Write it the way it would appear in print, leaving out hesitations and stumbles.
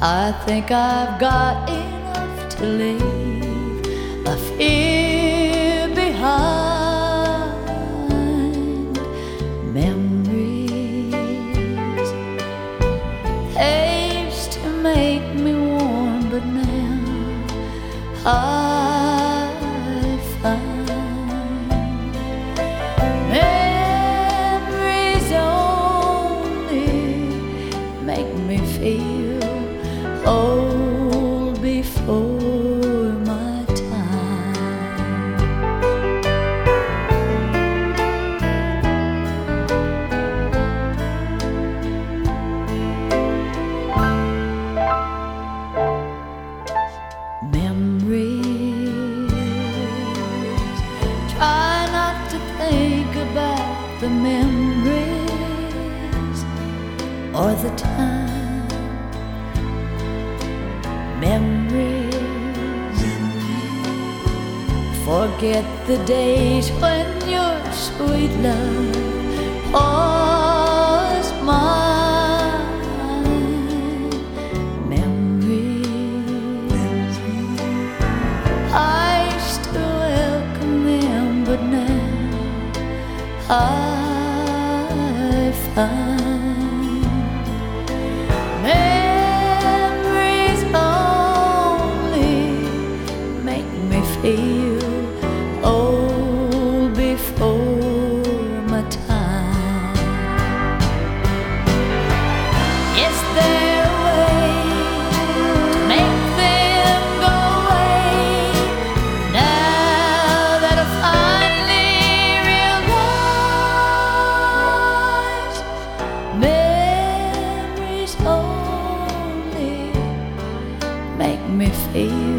I think I've got enough to leave a fear behind. Memories, they used to make me warm, but now I find memories only make me feel old before my time. Memories, try not to think about the memories or the time. Memories, forget the days when your sweet love was mine. Memories, I used to welcome them, but now I find feel old before my time. Is there a way to make them go away now that I finally realize memories only make me feel